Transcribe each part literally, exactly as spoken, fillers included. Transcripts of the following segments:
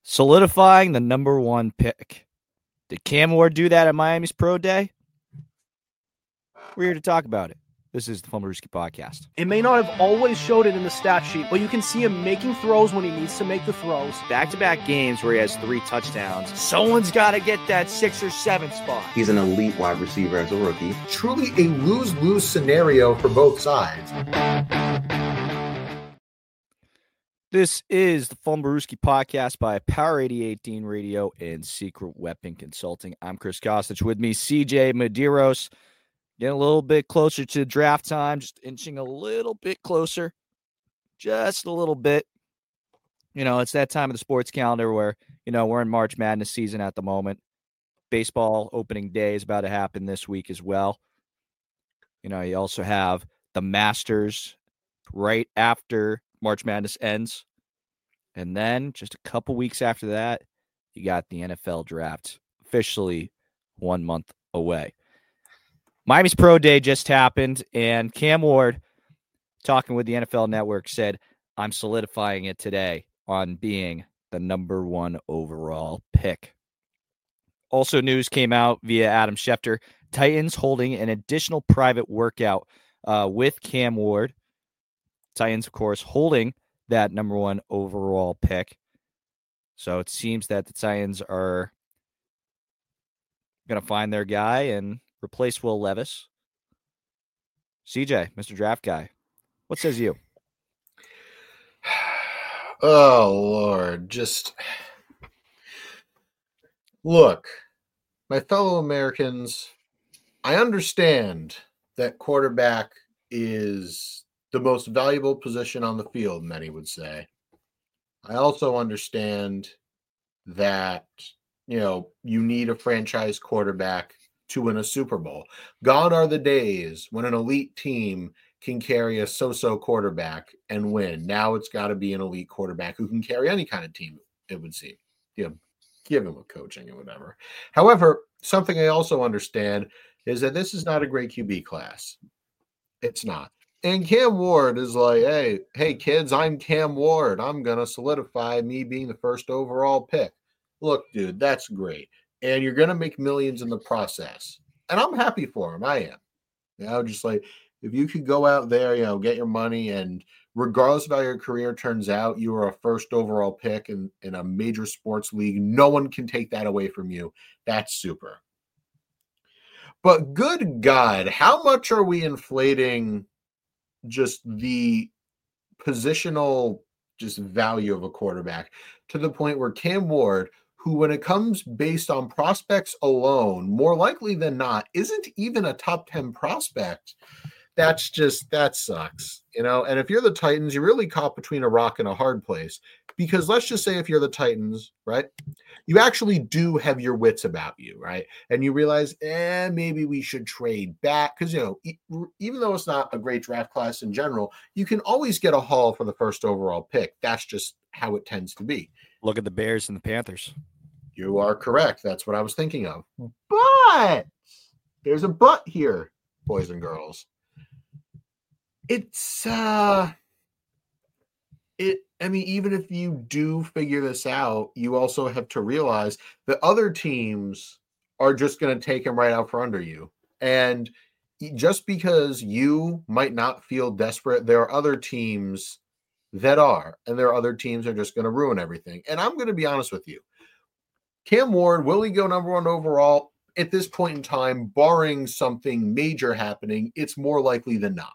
solidifying the number one pick. Did Cam Ward do that at Miami's Pro Day? We're here to talk about it. This is the Fumblerooski Podcast. It may not have always showed it in the stat sheet, but you can see him making throws when he needs to make the throws. Back-to-back games where he has three touchdowns. Someone's got to get that six or seven spot. He's an elite wide receiver as a rookie. Truly a lose-lose scenario for both sides. This is the Fumblerooski Podcast by Power eighty eighteen Radio and Secret Weapon Consulting. I'm Chris Kostic. With me, C J Medeiros. Getting a little bit closer to draft time, just inching a little bit closer, just a little bit. You know, it's that time of the sports calendar where, you know, we're in March Madness season at the moment. Baseball opening day is about to happen this week as well. You know, you also have the Masters right after March Madness ends. And then just a couple weeks after that, you got the N F L draft officially one month away. Miami's Pro Day just happened, and Cam Ward, talking with the N F L Network, said, I'm solidifying it today on being the number one overall pick. Also, news came out via Adam Schefter. Titans holding an additional private workout uh, with Cam Ward. Titans, of course, holding that number one overall pick. So it seems that the Titans are going to find their guy and replace Will Levis. C J, Mister Draft Guy, what says you? Oh, Lord. Just look, my fellow Americans, I understand that quarterback is the most valuable position on the field, many would say. I also understand that, you know, you need a franchise quarterback to win a Super Bowl. Gone are the days when an elite team can carry a so-so quarterback and win. Now it's got to be an elite quarterback who can carry any kind of team, it would seem. You know, give him a coaching and whatever. However, something I also understand is that this is not a great Q B class. It's not. And Cam Ward is like, hey, hey, kids, I'm Cam Ward. I'm going to solidify me being the first overall pick. Look, dude, that's great. And you're going to make millions in the process. And I'm happy for him. I am. You know, just like, if you could go out there, you know, get your money, and regardless of how your career turns out, you are a first overall pick in, in a major sports league. No one can take that away from you. That's super. But good God, how much are we inflating just the positional just value of a quarterback to the point where Cam Ward, who, when it comes based on prospects alone, more likely than not, isn't even a top ten prospect. That's just, that sucks, you know? And if you're the Titans, you're really caught between a rock and a hard place, because let's just say if you're the Titans, right, you actually do have your wits about you, right? And you realize, eh, maybe we should trade back, because, you know, e- even though it's not a great draft class in general, you can always get a haul for the first overall pick. That's just how it tends to be. Look at the Bears and the Panthers. You are correct. That's what I was thinking of. But there's a but here, boys and girls. It's, uh, it, I mean, even if you do figure this out, you also have to realize that other teams are just going to take him right out from under you. And just because you might not feel desperate, there are other teams that are, and there are other teams that are just going to ruin everything. And I'm going to be honest with you. Cam Ward, will he go number one overall? At this point in time, barring something major happening, it's more likely than not.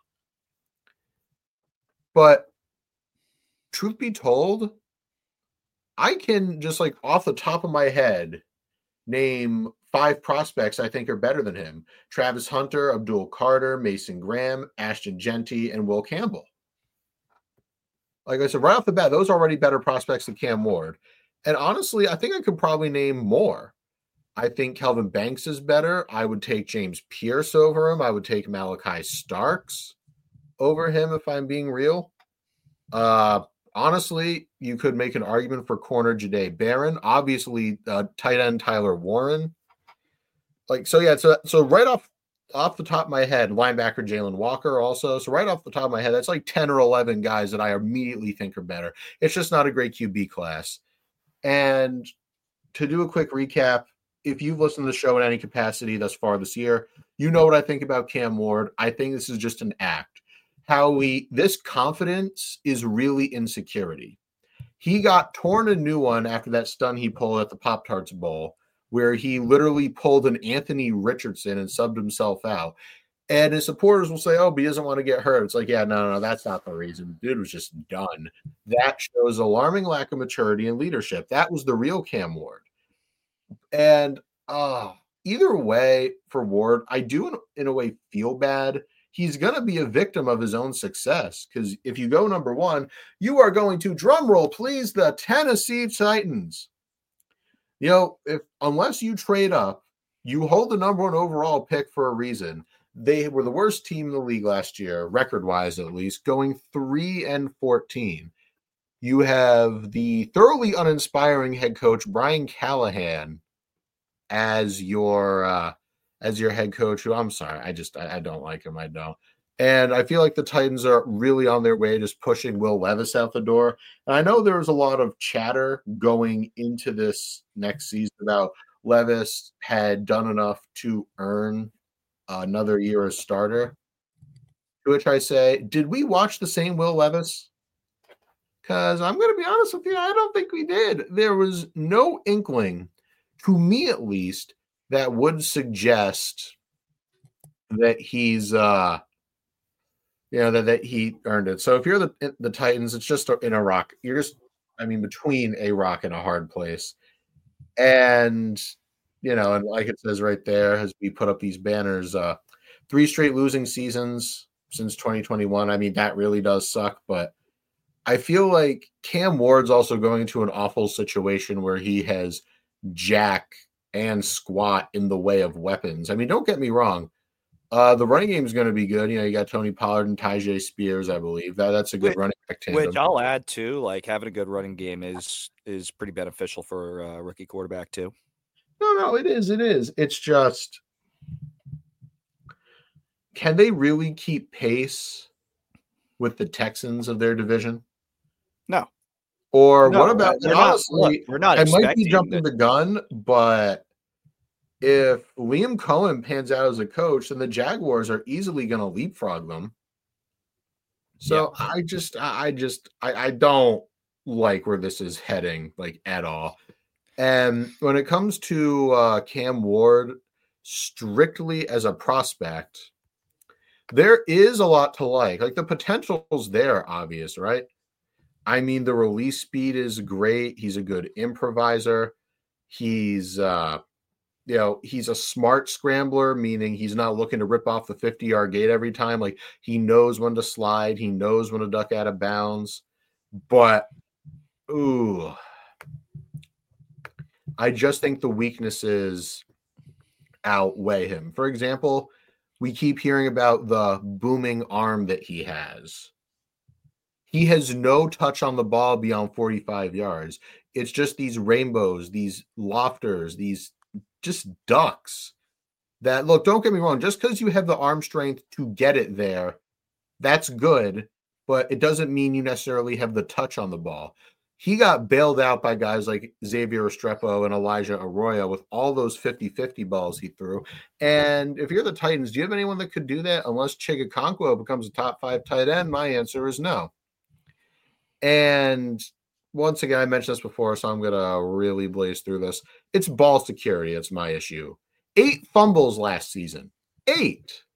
But truth be told, I can just, like, off the top of my head name five prospects I think are better than him. Travis Hunter, Abdul Carter, Mason Graham, Ashton Genty, and Will Campbell. Like I said, right off the bat, those are already better prospects than Cam Ward. And honestly, I think I could probably name more. I think Kelvin Banks is better. I would take James Pierce over him. I would take Malachi Starks over him if I'm being real. Uh, honestly, you could make an argument for corner Jahdae Barron. Obviously, uh, tight end Tyler Warren. Like, so yeah, so so right off off the top of my head, linebacker Jalen Walker also. So right off the top of my head, that's like ten or eleven guys that I immediately think are better. It's just not a great Q B class. And to do a quick recap, if you've listened to the show in any capacity thus far this year, you know what I think about Cam Ward. I think this is just an act. How we, this confidence is really insecurity. He got torn a new one after that stun he pulled at the Pop-Tarts Bowl, where he literally pulled an Anthony Richardson and subbed himself out. And his supporters will say, oh, but he doesn't want to get hurt. It's like, yeah, no, no, that's not the reason. Dude was just done. That shows alarming lack of maturity and leadership. That was the real Cam Ward. And uh, either way for Ward, I do in, in a way feel bad. He's going to be a victim of his own success, because if you go number one, you are going to, drum roll, please, the Tennessee Titans. You know, if unless you trade up, you hold the number one overall pick for a reason. They were the worst team in the league last year, record-wise at least, going three and fourteen. You have the thoroughly uninspiring head coach Brian Callahan as your uh, as your head coach. Who I'm sorry, I just I, I don't like him. I don't, and I feel like the Titans are really on their way, just pushing Will Levis out the door. And I know there was a lot of chatter going into this next season about Levis had done enough to earn another year as starter. To which I say, did we watch the same Will Levis? Because I'm going to be honest with you, I don't think we did. There was no inkling, to me at least, that would suggest that he's, uh, you know, that, that he earned it. So if you're the the Titans, it's just in a rock. You're just, I mean, between a rock and a hard place. And, you know, and like it says right there, as we put up these banners, uh, three straight losing seasons since twenty twenty-one. I mean, that really does suck, but I feel like Cam Ward's also going into an awful situation where he has jack and squat in the way of weapons. I mean, don't get me wrong. Uh, the running game is going to be good. You know, you got Tony Pollard and Tyjae Spears, I believe. That, that's a good which, running back tandem. Which I'll add, too, like having a good running game is is pretty beneficial for a rookie quarterback, too. No, no, it is. It is. It's just, can they really keep pace with the Texans of their division? No. Or no, what about, we're honestly, not, look, we're not I might be jumping that. the gun, but if Liam Cohen pans out as a coach, then the Jaguars are easily going to leapfrog them. So yeah. I just, I just, I, I don't like where this is heading, like at all. And when it comes to uh, Cam Ward, strictly as a prospect, there is a lot to like. Like the potential's there, obvious, right? I mean, the release speed is great. He's a good improviser. He's, uh, you know, he's a smart scrambler, meaning he's not looking to rip off the fifty-yard gate every time. Like he knows when to slide. He knows when to duck out of bounds. But, ooh, I just think the weaknesses outweigh him. For example, we keep hearing about the booming arm that he has. He has no touch on the ball beyond forty-five yards. It's just these rainbows, these lofters, these just ducks that, look, don't get me wrong. Just because you have the arm strength to get it there, that's good, but it doesn't mean you necessarily have the touch on the ball. He got bailed out by guys like Xavier Restrepo and Elijah Arroyo with all those fifty-fifty balls he threw. And if you're the Titans, do you have anyone that could do that unless Chigakonkwo becomes a top five tight end? My answer is no. And once again, I mentioned this before, so I'm going to really blaze through this. It's ball security. It's my issue. Eight fumbles last season. Eight.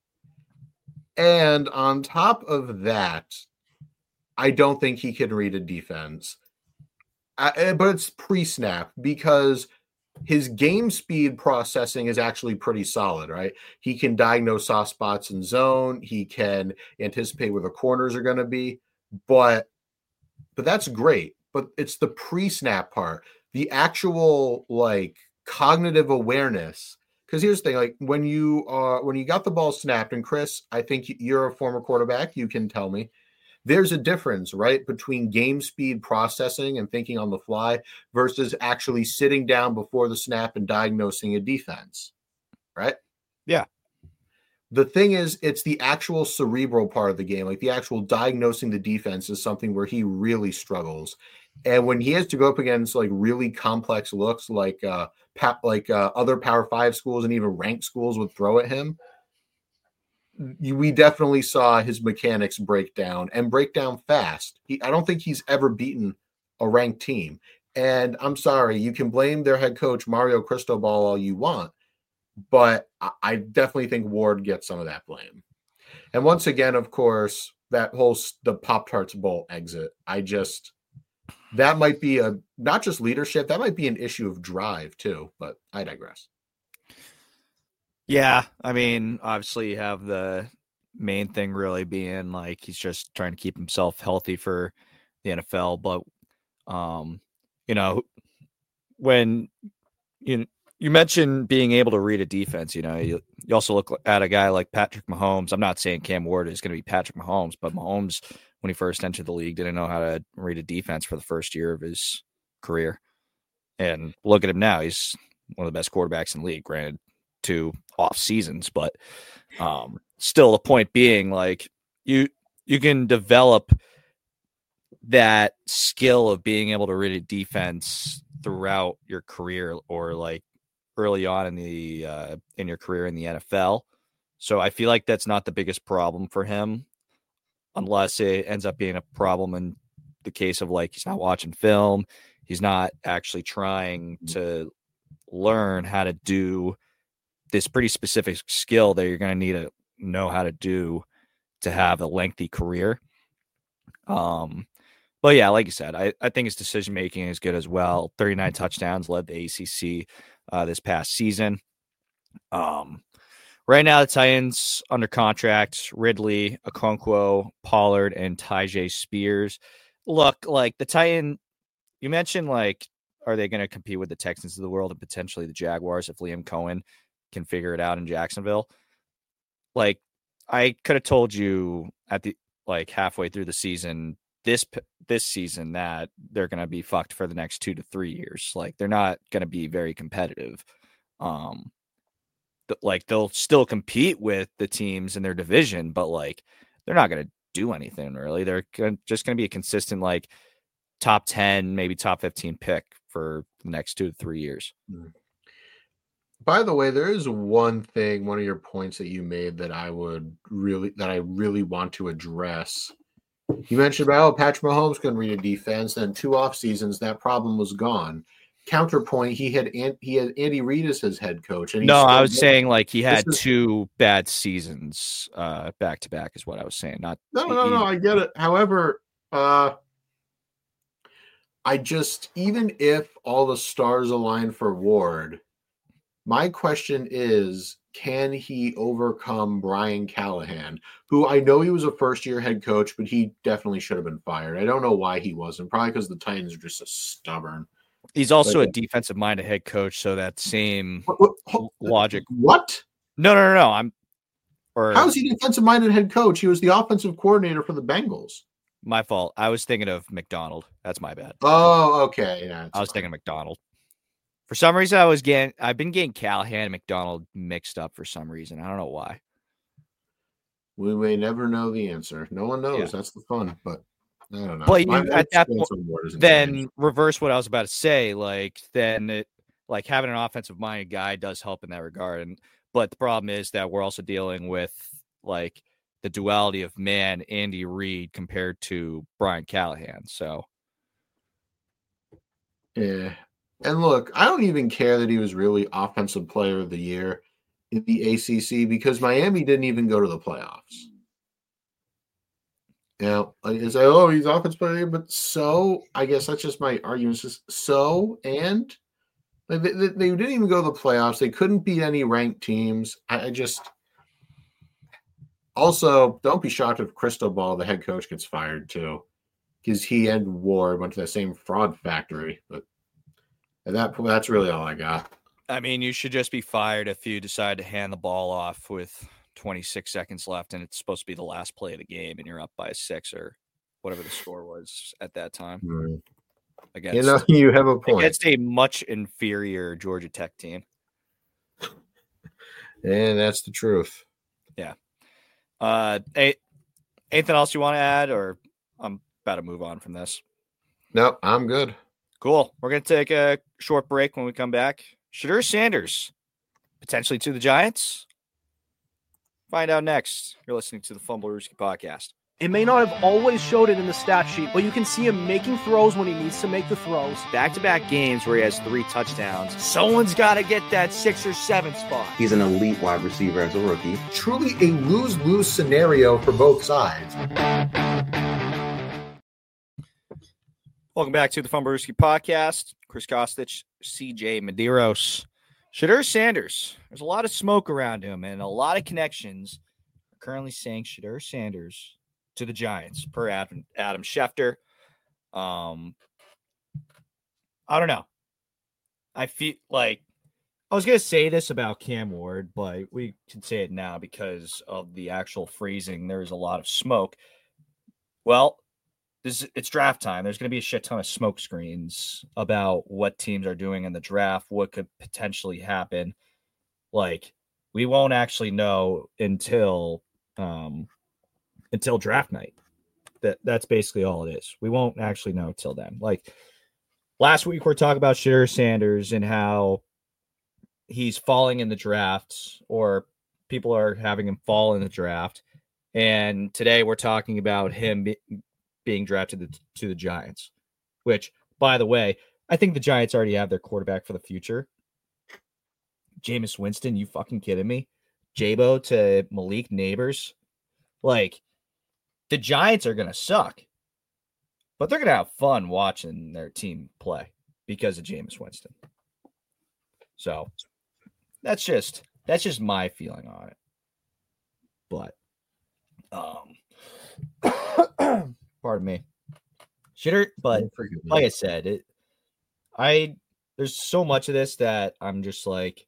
And on top of that, I don't think he can read a defense. I, but it's pre-snap because his game speed processing is actually pretty solid, right? He can diagnose soft spots in zone. He can anticipate where the corners are going to be. But But that's great. But it's the pre-snap part, the actual like cognitive awareness. Because here's the thing: like when you are when you got the ball snapped, and Chris, I think you're a former quarterback. You can tell me there's a difference, right, between game speed processing and thinking on the fly versus actually sitting down before the snap and diagnosing a defense, right? Yeah. The thing is, it's the actual cerebral part of the game, like the actual diagnosing the defense is something where he really struggles. And when he has to go up against like really complex looks, like uh, pa- like uh, other Power Five schools and even ranked schools would throw at him, we definitely saw his mechanics break down and break down fast. He, I don't think he's ever beaten a ranked team. And I'm sorry, you can blame their head coach Mario Cristobal all you want, but I, I definitely think Ward gets some of that blame. And once again, of course, that whole the Pop-Tarts Bowl exit, I just that might be a not just leadership, that might be an issue of drive too, but I digress. Yeah, I mean, obviously you have the main thing really being like he's just trying to keep himself healthy for the N F L, but um, you know, when you you mentioned being able to read a defense, you know, you, you also look at a guy like Patrick Mahomes. I'm not saying Cam Ward is going to be Patrick Mahomes, but Mahomes, when he first entered the league, didn't know how to read a defense for the first year of his career. And look at him now; he's one of the best quarterbacks in the league. Granted, two off seasons, but um, still the point being like you you can develop that skill of being able to read a defense throughout your career or like early on in the uh, in your career in the N F L. So I feel like that's not the biggest problem for him, unless it ends up being a problem in the case of like he's not watching film, he's not actually trying to learn how to do this pretty specific skill that you're going to need to know how to do to have a lengthy career. Um, but yeah, like you said, I, I think his decision making is good as well. thirty-nine touchdowns, led the A C C uh, this past season. Um, right now, the Titans under contract: Ridley, Okonkwo, Pollard, and Tyjae Spears. Look, like the Titan, you mentioned, like, are they going to compete with the Texans of the world and potentially the Jaguars if Liam Cohen can figure it out in Jacksonville? Like, I could have told you at the like halfway through the season, this this season, that they're going to be fucked for the next two to three years. Like, they're not going to be very competitive. Um, th- like they'll still compete with the teams in their division, but like they're not going to do anything really. They're gonna, just going to be a consistent like top ten, maybe top fifteen pick for the next two to three years. By the way, there is one thing, one of your points that you made that I would really, that I really want to address. You mentioned about, oh, Patrick Mahomes couldn't read a defense, then two off seasons, that problem was gone. Counterpoint, he had he had Andy Reid as his head coach. And no, I was did. saying like he had is, two bad seasons uh, back to back is what I was saying. Not no, no, no, no, I get it. However, uh, I just, even if all the stars align for Ward, my question is, can he overcome Brian Callahan, who I know he was a first-year head coach, but he definitely should have been fired. I don't know why he wasn't. Probably because the Titans are just so stubborn. He's also but, a defensive-minded head coach, so that same what, what, logic. What? No, no, no, no. I'm. Or how is he defensive-minded head coach? He was the offensive coordinator for the Bengals. My fault. I was thinking of McDonald. That's my bad. Oh, okay. Yeah, I was fine. thinking McDonald. For some reason, I was getting. I've been getting Callahan and McDonald mixed up for some reason. I don't know why. We may never know the answer. No one knows. Yeah. That's the fun. But I don't know. But you, at that point, then changed. Reverse what I was about to say. Like then, it like having an offensive-minded guy does help in that regard. And but the problem is that we're also dealing with like the duality of man Andy Reid compared to Brian Callahan. So yeah. And look, I don't even care that he was really offensive player of the year in the A C C because Miami didn't even go to the playoffs. Now, you say, oh, he's offensive player, but so I guess that's just my argument. It's just so and like, they, they didn't even go to the playoffs. They couldn't beat any ranked teams. I, I just also don't be shocked if Cristobal, the head coach, gets fired too, because he and Ward went to the same fraud factory, but. At that point, that's really all I got. I mean, you should just be fired if you decide to hand the ball off with twenty-six seconds left and it's supposed to be the last play of the game and you're up by six or whatever the score was at that time. Mm. Against, you know, you have a point. Against a much inferior Georgia Tech team. And that's the truth. Yeah. Uh, anything else you want to add, or I'm about to move on from this? Nope, I'm good. Cool. We're going to take a short break. When we come back, Shedeur Sanders potentially to the Giants. Find out next. You're listening to the Fumblerooski podcast. It may not have always showed it in the stat sheet, but you can see him making throws when he needs to make the throws. Back-to-back games where he has three touchdowns. Someone's got to get that six or seven spot. He's an elite wide receiver as a rookie. Truly a lose-lose scenario for both sides. Welcome back to the Fumblerooski podcast. Chris Kostic, C J Medeiros. Shedeur Sanders. There's a lot of smoke around him and a lot of connections. We're currently saying Shedeur Sanders to the Giants per Adam, Adam Schefter. Um, I don't know. I feel like I was going to say this about Cam Ward, but we can say it now because of the actual phrasing. There's a lot of smoke. Well, this it's draft time. There's going to be a shit ton of smoke screens about what teams are doing in the draft, what could potentially happen. Like, we won't actually know until um, until draft night. That that's basically all it is. We won't actually know till then. Like last week, we're talking about Shedeur Sanders and how he's falling in the drafts, or people are having him fall in the draft. And today, we're talking about him be, being drafted to, to the Giants, which, by the way, I think the Giants already have their quarterback for the future. Jameis Winston, you fucking kidding me? Jabo to Malik Neighbors. Like, the Giants are going to suck, but they're going to have fun watching their team play because of Jameis Winston. So that's just, that's just my feeling on it. But, um, pardon me. Shitter, but like I said, it, I, there's so much of this that I'm just like,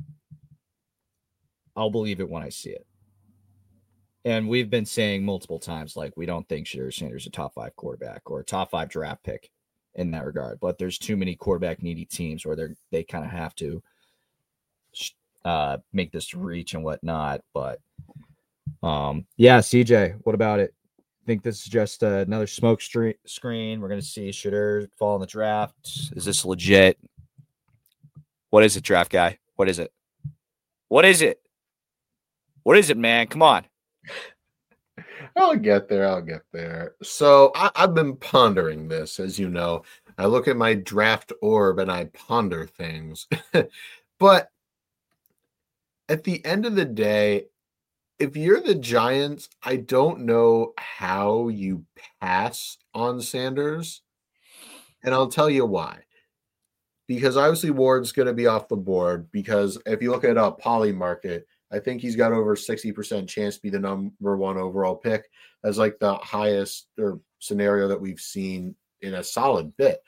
I'll believe it when I see it. And we've been saying multiple times, like, we don't think Shedeur Sanders is a top five quarterback or a top five draft pick in that regard. But there's too many quarterback needy teams where they're, they kind of have to uh, make this reach and whatnot. But um, yeah, C J, what about it? Think this is just uh, another smoke stre- screen? We're going to see Shedeur fall in the draft. Is this legit? What is it, draft guy? What is it? What is it? What is it, man? Come on. I'll get there. I'll get there. So I, I've been pondering this, as you know. I look at my draft orb and I ponder things. But at the end of the day, if you're the Giants, I don't know how you pass on Sanders. And I'll tell you why. Because obviously Ward's going to be off the board. Because if you look at a poly market, I think he's got over sixty percent chance to be the number one overall pick, as like the highest or scenario that we've seen in a solid bit.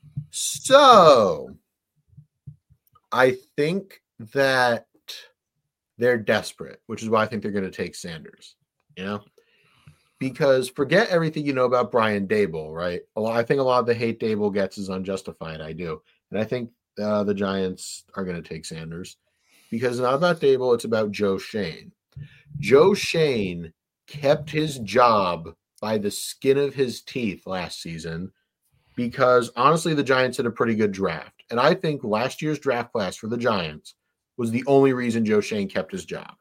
So I think that they're desperate, which is why I think they're going to take Sanders, you know, because forget everything you know about Brian Daboll, right? A lot, I think a lot of the hate Daboll gets is unjustified. I do. And I think uh, the Giants are going to take Sanders. Because it's not about Daboll, it's about Joe Schoen. Joe Schoen kept his job by the skin of his teeth last season because, honestly, the Giants had a pretty good draft. And I think last year's draft class for the Giants was the only reason Joe Schoen kept his job.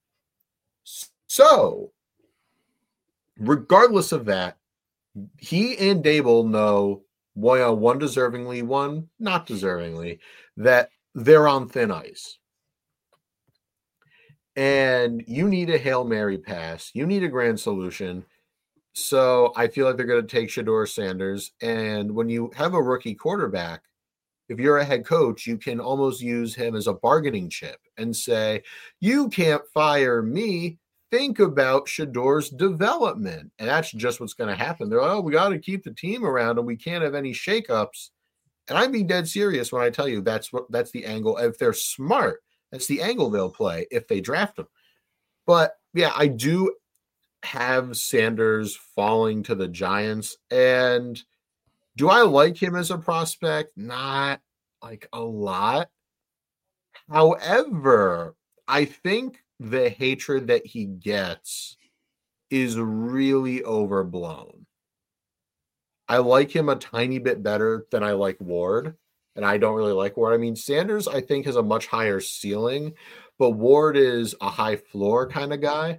So, regardless of that, he and Daboll know, one, one deservingly, one not deservingly, that they're on thin ice. And you need a Hail Mary pass. You need a grand solution. So I feel like they're going to take Shedeur Sanders. And when you have a rookie quarterback, if you're a head coach, you can almost use him as a bargaining chip and say, you can't fire me. Think about Shedeur's development. And that's just what's going to happen. They're like, oh, we got to keep the team around and we can't have any shakeups. And I'm being dead serious when I tell you that's what that's the angle. If they're smart, that's the angle they'll play if they draft him. But, yeah, I do have Sanders falling to the Giants. And do I like him as a prospect? Not like a lot. However, I think the hatred that he gets is really overblown. I like him a tiny bit better than I like Ward. And I don't really like Ward. I mean, Sanders, I think, has a much higher ceiling, but Ward is a high floor kind of guy.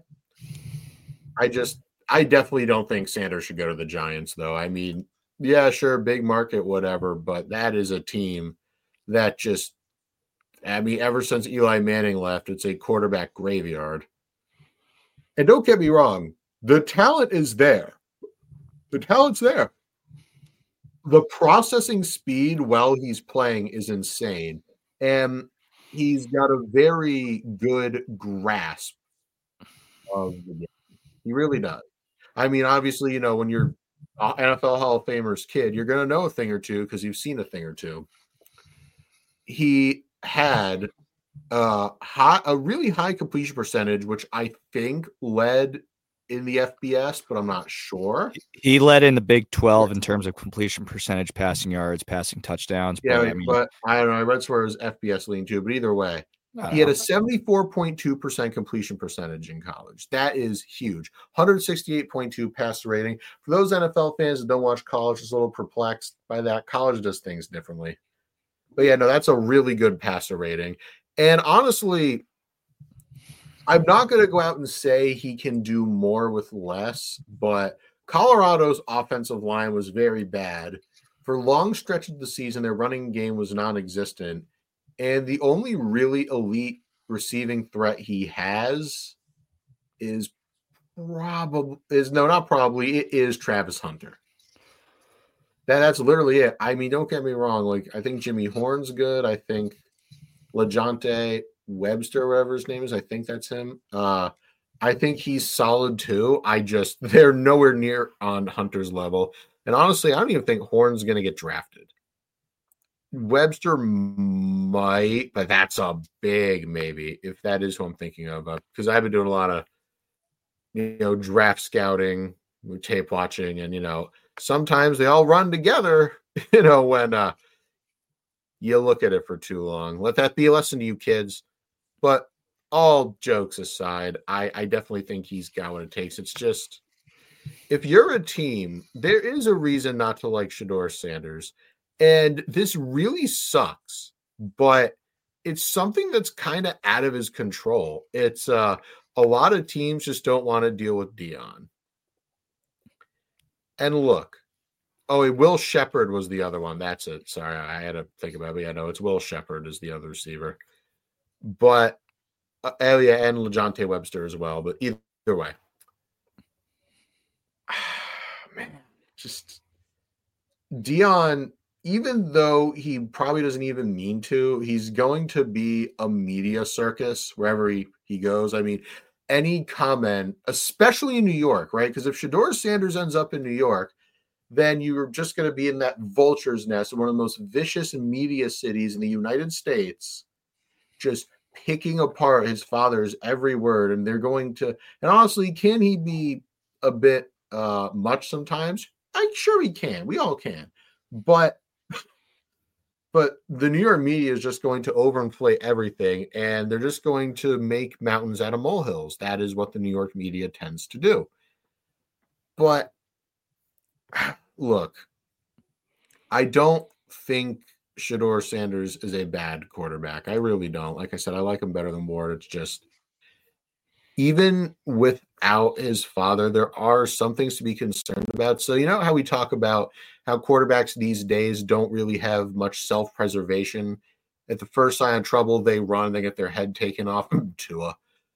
I just, I definitely don't think Sanders should go to the Giants, though. I mean, yeah, sure, big market, whatever, but that is a team that just, I mean, ever since Eli Manning left, it's a quarterback graveyard. And don't get me wrong, the talent is there. The talent's there. The processing speed while he's playing is insane. And he's got a very good grasp of the game. He really does. I mean, obviously, you know, when you're an N F L Hall of Famer's kid, you're going to know a thing or two because you've seen a thing or two. He had uh, high, a really high completion percentage, which I think led in the F B S, but I'm not sure. He led in the Big twelve in terms of completion percentage, passing yards, passing touchdowns. Yeah, but I, mean, but I don't know. I read somewhere it was F B S lean too, but either way, he had a seventy-four point two percent completion percentage in college. That is huge. one sixty-eight point two passer rating. For those N F L fans that don't watch college, just a little perplexed by that. College does things differently. But yeah, no, that's a really good passer rating. And honestly, I'm not going to go out and say he can do more with less, but Colorado's offensive line was very bad. For long stretches of the season, their running game was non-existent. And the only really elite receiving threat he has is probably is no, not probably. It is Travis Hunter. That that's literally it. I mean, don't get me wrong. Like, I think Jimmy Horn's good. I think LeJohntay Webster, whatever his name is, I think that's him. Uh, I think he's solid too. I just they're nowhere near on Hunter's level. And honestly, I don't even think Horn's going to get drafted. Webster might, but that's a big maybe if that is who I'm thinking of. Because uh, I've been doing a lot of, you know, draft scouting, tape watching, and you know, sometimes they all run together. You know, when uh, you look at it for too long. Let that be a lesson to you kids. But all jokes aside, I, I definitely think he's got what it takes. It's just if you're a team, there is a reason not to like Shedeur Sanders. And this really sucks, but it's something that's kind of out of his control. It's uh, a lot of teams just don't want to deal with Dion. And look, oh, Will Shepard was the other one. That's it. Sorry, I had to think about it. But yeah, no, it's Will Shepard is the other receiver. But uh, Elia and LeJohntay Webster as well. But either way, man, just Dion. Even though he probably doesn't even mean to, he's going to be a media circus wherever he, he goes. I mean, any comment, especially in New York, right? Because if Shedeur Sanders ends up in New York, then you're just going to be in that vulture's nest of one of the most vicious media cities in the United States, just picking apart his father's every word. And they're going to, and honestly, can he be a bit uh, much sometimes? I'm sure he can. We all can. But But the New York media is just going to overinflate everything, and they're just going to make mountains out of molehills. That is what the New York media tends to do. But look, I don't think Shedeur Sanders is a bad quarterback. I really don't. Like I said, I like him better than Ward. It's just even without his father, there are some things to be concerned about. So, you know how we talk about how quarterbacks these days don't really have much self-preservation. At the first sign of trouble, they run, they get their head taken off. Tua.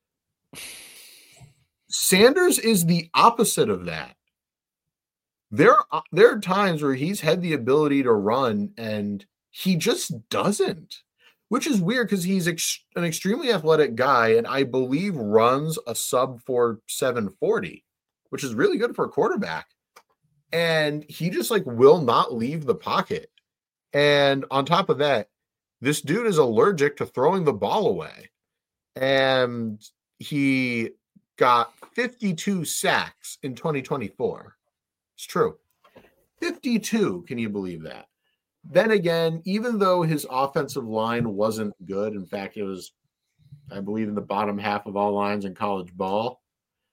Sanders is the opposite of that. There, there are times where he's had the ability to run, and he just doesn't. Which is weird because he's ex- an extremely athletic guy, and I believe runs a sub four seven forty, which is really good for a quarterback. And he just like will not leave the pocket. And on top of that, this dude is allergic to throwing the ball away. And he got fifty-two sacks in twenty twenty-four. It's true. fifty-two. Can you believe that? Then again, even though his offensive line wasn't good, in fact, it was, I believe, in the bottom half of all lines in college ball,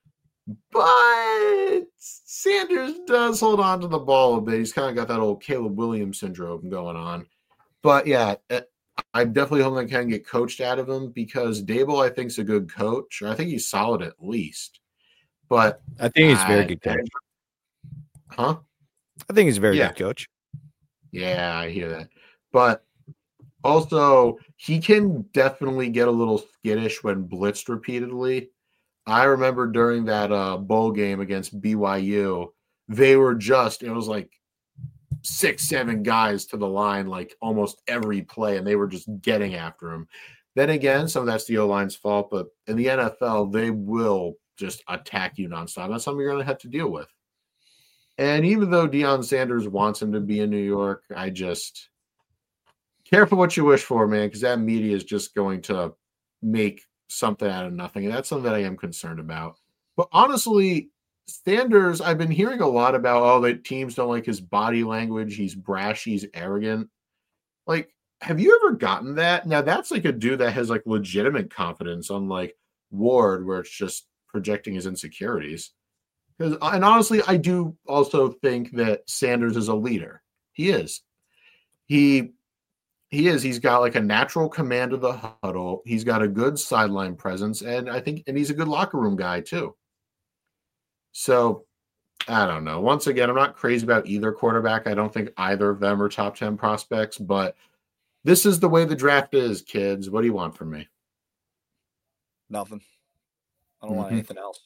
But Sanders does hold on to the ball a bit. He's kind of got that old Caleb Williams syndrome going on. But yeah, I'm definitely hoping I can get coached out of him because Dable, I think, is a good coach. I think he's solid at least. But I think he's a very good coach. Huh? I think he's a very yeah. good coach. Yeah, I hear that. But also, he can definitely get a little skittish when blitzed repeatedly. I remember during that uh, bowl game against B Y U, they were just, it was like six, seven guys to the line, like almost every play, and they were just getting after him. Then again, some of that's the O-line's fault, but in the N F L, they will just attack you nonstop. That's something you're going to have to deal with. And even though Deion Sanders wants him to be in New York, I just careful what you wish for, man, because that media is just going to make something out of nothing. And that's something that I am concerned about. But honestly, Sanders, I've been hearing a lot about, oh, that teams don't like his body language. He's brash. He's arrogant. Like, have you ever gotten that? Now, that's like a dude that has like legitimate confidence, unlike Ward, where it's just projecting his insecurities. Because, and honestly, I do also think that Sanders is a leader. He is. He he is. He's got like a natural command of the huddle. He's got a good sideline presence, and I think, and he's a good locker room guy too. So, I don't know. Once again, I'm not crazy about either quarterback. I don't think either of them are top ten prospects, but this is the way the draft is, kids. What do you want from me? Nothing. I don't mm-hmm. want anything else.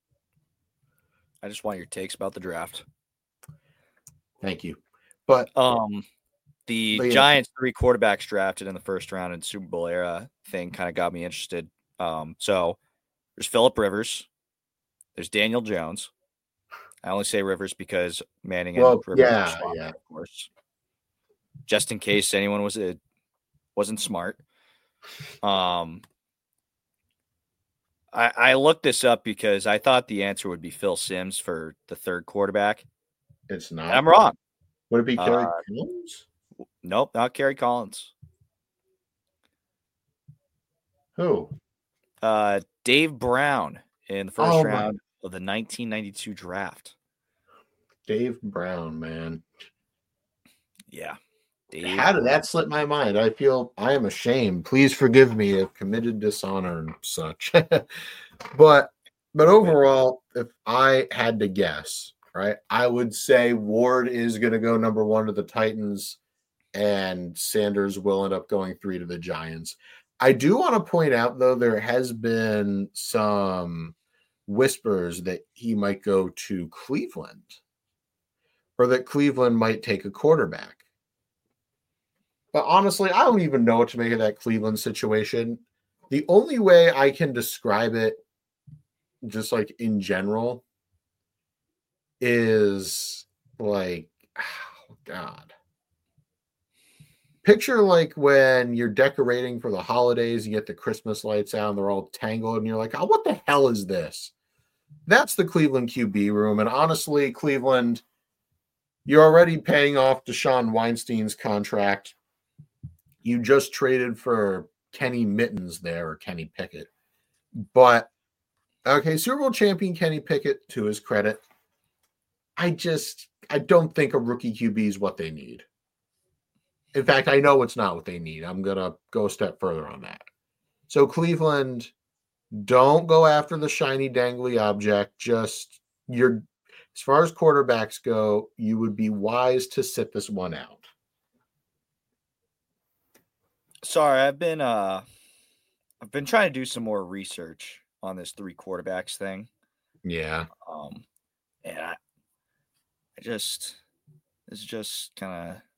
I just want your takes about the draft. Thank you. But um, the but, yeah. Giants three quarterbacks drafted in the first round in Super Bowl era thing kind of got me interested. Um, so there's Phillip Rivers. There's Daniel Jones. I only say Rivers because Manning and well, Rivers yeah, are smart, yeah. of course. Just in case anyone was a, wasn't smart. Um, I, I looked this up because I thought the answer would be Phil Simms for the third quarterback. It's not. And I'm wrong. Would it be Kerry uh, Collins? Nope, not Kerry Collins. Who? Uh, Dave Brown in the first oh, round my. of the nineteen ninety-two draft. Dave Brown, man. Yeah. Dave. How did that slip my mind? I feel I am ashamed. Please forgive me. I've committed dishonor and such. but but overall, if I had to guess, right, I would say Ward is going to go number one to the Titans and Sanders will end up going three to the Giants. I do want to point out, though, there has been some whispers that he might go to Cleveland or that Cleveland might take a quarterback. But honestly, I don't even know what to make of that Cleveland situation. The only way I can describe it, just like in general, is like, oh God. Picture like when you're decorating for the holidays, you get the Christmas lights out and they're all tangled and you're like, oh, what the hell is this? That's the Cleveland Q B room. And honestly, Cleveland, you're already paying off Deshaun Weinstein's contract. You just traded for Kenny Mittens there, or Kenny Pickett. But, okay, Super Bowl champion Kenny Pickett, to his credit, I just, I don't think a rookie Q B is what they need. In fact, I know it's not what they need. I'm going to go a step further on that. So, Cleveland, don't go after the shiny, dangly object. Just, you're, as far as quarterbacks go, you would be wise to sit this one out. Sorry, I've been uh, I've been trying to do some more research on this three quarterbacks thing. Yeah. Um, and I, I just, it's just kind of,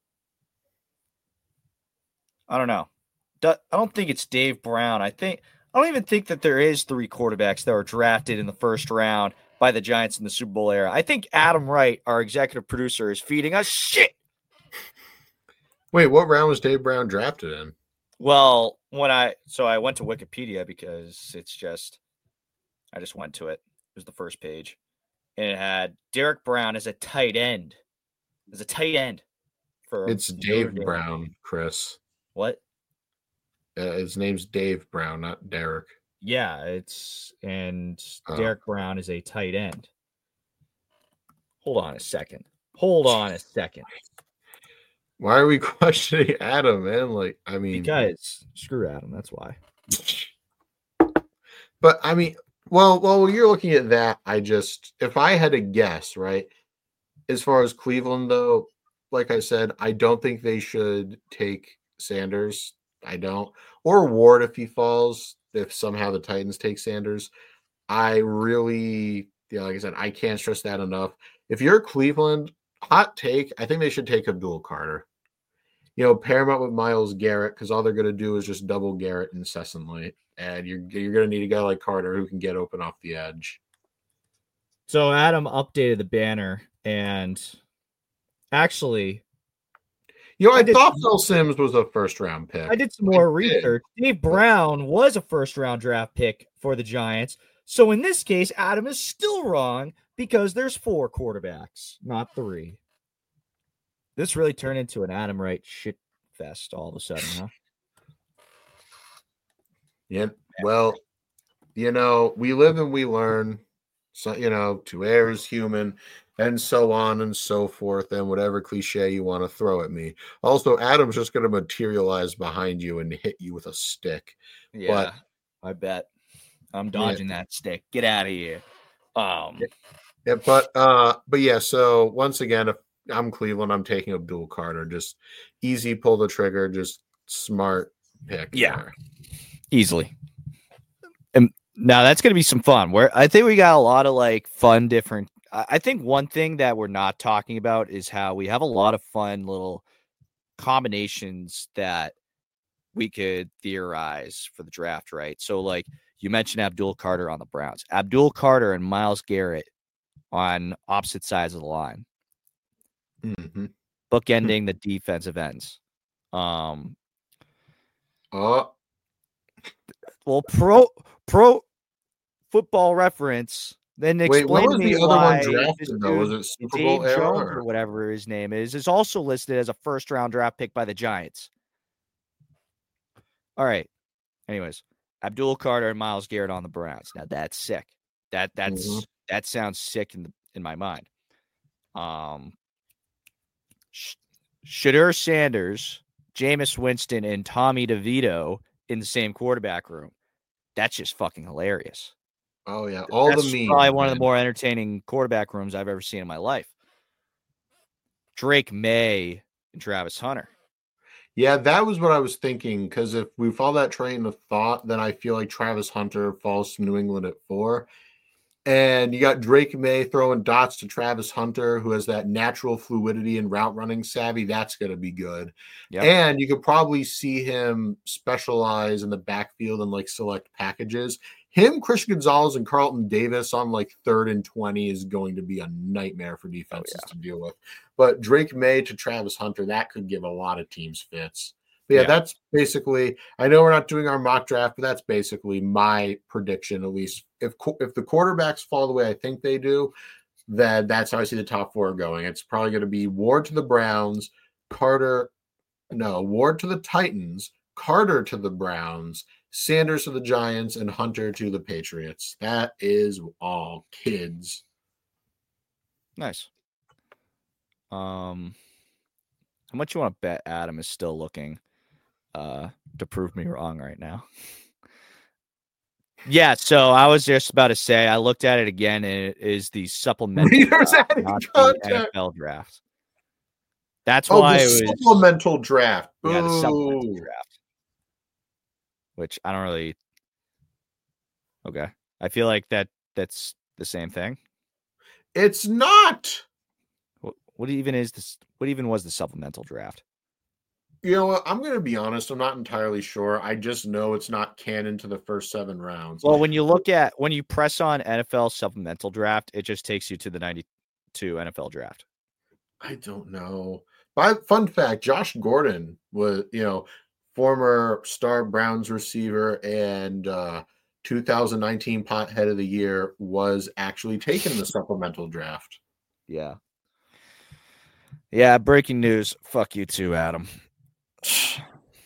I don't know. I don't think it's Dave Brown. I think I don't even think that there is three quarterbacks that were drafted in the first round by the Giants in the Super Bowl era. I think Adam Wright, our executive producer, is feeding us shit. Wait, what round was Dave Brown drafted in? Well, when I so I went to Wikipedia because it's just I just went to it. It was the first page. And it had Derek Brown as a tight end. As a tight end. For It's Dave Brown, Chris. What? Uh, his name's Dave Brown, not Derek. Yeah, it's and Oh. Derek Brown is a tight end. Hold on a second. Hold on a second. Why are we questioning Adam, man? Like, I mean, Because screw Adam, that's why. but I mean, well, well, when you're looking at that, I just, if I had to guess, right, as far as Cleveland, though, like I said, I don't think they should take Sanders. I don't, or Ward if he falls. If somehow the Titans take Sanders, I really, yeah, like I said, I can't stress that enough. If you're Cleveland, hot take, I think they should take Abdul Carter. You know, pair him up with Myles Garrett because all they're going to do is just double Garrett incessantly, and you're you're going to need a guy like Carter who can get open off the edge. So Adam updated the banner, and actually, You know, I, I did- thought Phil Simms was a first round pick. I did some more I did. research. Dave Brown was a first round draft pick for the Giants. So in this case, Adam is still wrong because there's four quarterbacks, not three. This really turned into an Adam Wright shit fest all of a sudden, huh? Yeah. Well, you know, we live and we learn. So, you know, to err is human, and so on and so forth, and whatever cliche you want to throw at me. Also, Adam's just going to materialize behind you and hit you with a stick. Yeah, I bet. I'm dodging that stick. Get out of here. Um, Yeah, but uh, but yeah. So once again, if I'm Cleveland, I'm taking Abdul Carter. Just easy, pull the trigger. Just smart pick. Yeah. there. easily. And now that's going to be some fun. Where I think we got a lot of like fun, different. I think one thing that we're not talking about is how we have a lot of fun little combinations that we could theorize for the draft, right? So, like you mentioned, Abdul Carter on the Browns, Abdul Carter and Myles Garrett on opposite sides of the line, Mm-hmm. bookending the defensive ends. Um, Oh, well, pro pro football reference. Then wait, explain what was to me the other why one this drafted though? Was dude, it Super Dave Bowl era? Jones or- or whatever his name is, is also listed as a first round draft pick by the Giants. All right. Anyways, Abdul Carter and Myles Garrett on the Browns. Now that's sick. That that's Mhm. that sounds sick in the, in my mind. Um, Sh- Shadur Sanders, Jameis Winston, and Tommy DeVito in the same quarterback room. That's just fucking hilarious. Oh yeah, all That's the memes. probably one of the man. more entertaining quarterback rooms I've ever seen in my life. Drake May and Travis Hunter. Yeah, that was what I was thinking. Because if we follow that train of thought, then I feel like Travis Hunter falls to New England at four. And you got Drake May throwing dots to Travis Hunter, who has that natural fluidity and route running savvy. That's going to be good. Yep. And you could probably see him specialize in the backfield and like select packages. Him, Christian Gonzalez, and Carlton Davis on like third and twenty is going to be a nightmare for defenses Oh, yeah. to deal with. But Drake May to Travis Hunter, that could give a lot of teams fits. But yeah, Yeah. that's basically, I know we're not doing our mock draft, but that's basically my prediction, at least. If if the quarterbacks fall the way I think they do, then that's how I see the top four going. It's probably going to be Ward to the Browns, Carter, no, Ward to the Titans, Carter to the Browns, Sanders to the Giants, and Hunter to the Patriots. That is all, kids. Nice. Um, how much you want to bet Adam is still looking uh, to prove me wrong right now? Yeah, so I was just about to say I looked at it again, and it is the supplemental Readers draft, adding not the content. N F L draft. That's Oh, why the it was supplemental draft. yeah the supplemental Boo. draft, which I don't really. Okay, I feel like that that's the same thing. It's not. What, what even is this? What even was the supplemental draft? You know what? I'm going to be honest. I'm not entirely sure. I just know it's not canon to the first seven rounds. Well, when you look at when you press on N F L supplemental draft, it just takes you to the ninety-two N F L draft. I don't know. But fun fact: Josh Gordon was, you know, former star Browns receiver and uh, two thousand nineteen Pothead of the Year, was actually taken in the supplemental draft. Yeah. Yeah. Breaking news. Fuck you too, Adam.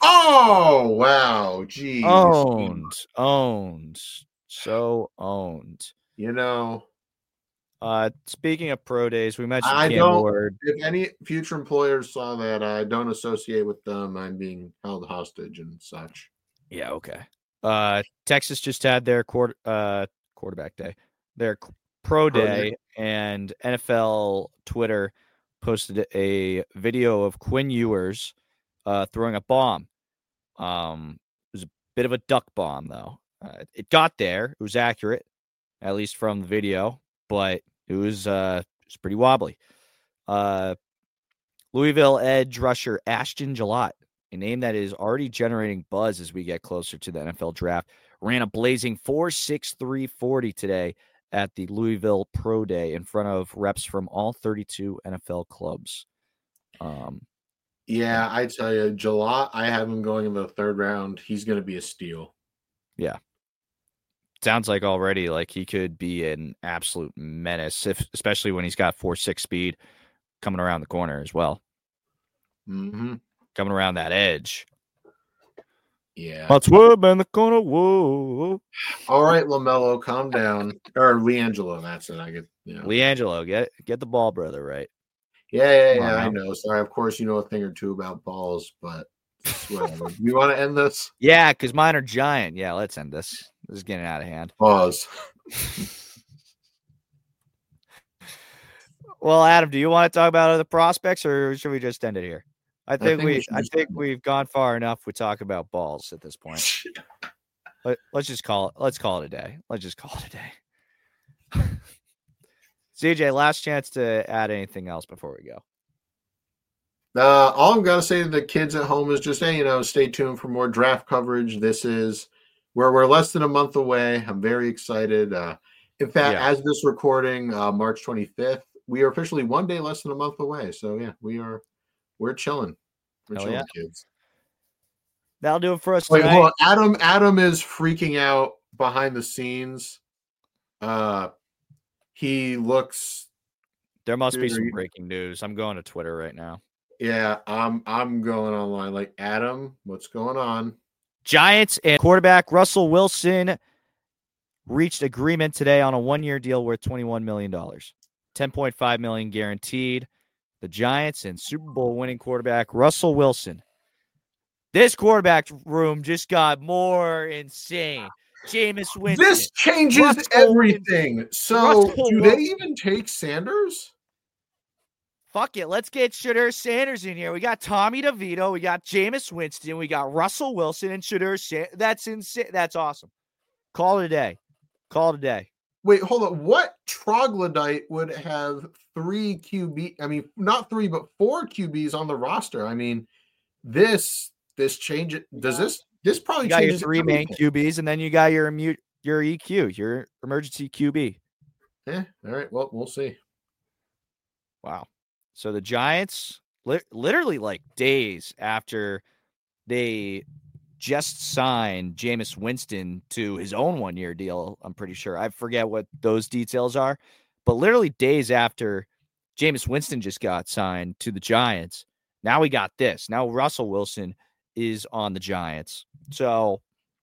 Oh, wow. Geez. Owned. Owned. So owned. You know, Uh, speaking of pro days, we mentioned I Cam don't, Ward. if any future employers saw that, I don't associate with them. I'm being held hostage and such. Yeah, okay. Uh, Texas just had their quarter uh quarterback day, their pro, pro day, day, and N F L Twitter posted a video of Quinn Ewers uh throwing a bomb. Um, it was a bit of a duck bomb though. Uh, it got there. It was accurate, at least from the video, but it was uh it was pretty wobbly. Uh, Louisville edge rusher Ashton Gillott, a name that is already generating buzz as we get closer to the N F L draft, ran a blazing four six three forty today at the Louisville Pro Day in front of reps from all thirty-two N F L clubs. Um, yeah, I tell you, Gillott, I have him going in the third round. He's going to be a steal. Yeah. Sounds like already like he could be an absolute menace, if especially when he's got four six speed coming around the corner as well. Mm-hmm. Coming around that edge. Yeah. Hot swab in the corner. Whoa. All right, LaMelo, calm down. Or LiAngelo, that's it. I get, you know. LiAngelo, get get the ball brother right. Yeah, yeah, yeah, I know. Sorry, of course you know a thing or two about balls, but whatever. You want to end this? Yeah, because mine are giant. Yeah, let's end this. This is getting out of hand. Pause. Well, Adam, do you want to talk about other prospects, or should we just end it here? I think, I think we, we I think we've gone far enough with talking about balls at this point. Let, let's just call it. Let's call it a day. Let's just call it a day. C J, last chance to add anything else before we go. Uh, all I'm going to say to the kids at home is just, hey, you know, stay tuned for more draft coverage. This is where we're less than a month away. I'm very excited. Uh, in fact, yeah. as this recording, uh, March twenty-fifth, we are officially one day less than a month away. So, yeah, we are, we're chilling. We're Hell chilling, yeah. kids. That'll do it for us Wait, tonight. hold on. Adam, Adam is freaking out behind the scenes. Uh, he looks. There must be some breaking news. I'm going to Twitter right now. Yeah, I'm I'm going online. Like, Adam, what's going on? Giants and quarterback Russell Wilson reached agreement today on a one-year deal worth twenty-one million dollars. ten point five million dollars guaranteed. The Giants and Super Bowl winning quarterback Russell Wilson. This quarterback room just got more insane. Jameis Winston. This changes Russell everything. Winston. So, Russell do Wilson. they even take Sanders? Fuck it. Let's get Shedeur Sanders in here. We got Tommy DeVito. We got Jameis Winston. We got Russell Wilson and Shedeur Sanders. That's insane. That's awesome. Call it a day. Call it a day. Wait, hold on. What troglodyte would have three Q B? I mean, not three, but four Q Bs on the roster. I mean, this this change it. Does this this probably you got changes your three everything. main Q Bs, and then you got your mute your E Q, your emergency Q B. Yeah. All right. Well, we'll see. Wow. So the Giants, li- literally like days after they just signed Jameis Winston to his own one-year deal, I'm pretty sure. I forget what those details are. But literally days after Jameis Winston just got signed to the Giants, now we got this. Now Russell Wilson is on the Giants. So,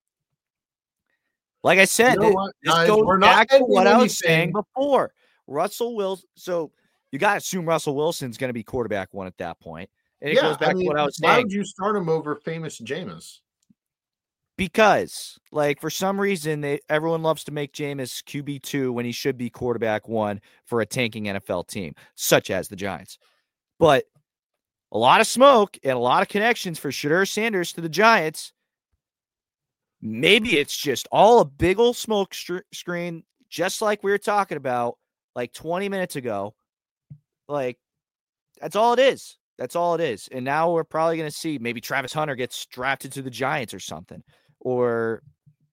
like I said, You know this, what, this guys? goes We're not back to ending what I was anything. saying before. Russell Wilson. So you got to assume Russell Wilson's going to be quarterback one at that point. And it Yeah, goes back I mean, to what I was why saying. would you start him over famous Jameis? Because, like, for some reason, they, everyone loves to make Jameis Q B two when he should be quarterback one for a tanking N F L team, such as the Giants. But a lot of smoke and a lot of connections for Shedeur Sanders to the Giants. Maybe it's just all a big old smoke st- screen, just like we were talking about like twenty minutes ago. Like, that's all it is. That's all it is. And now we're probably going to see maybe Travis Hunter gets drafted to the Giants or something. Or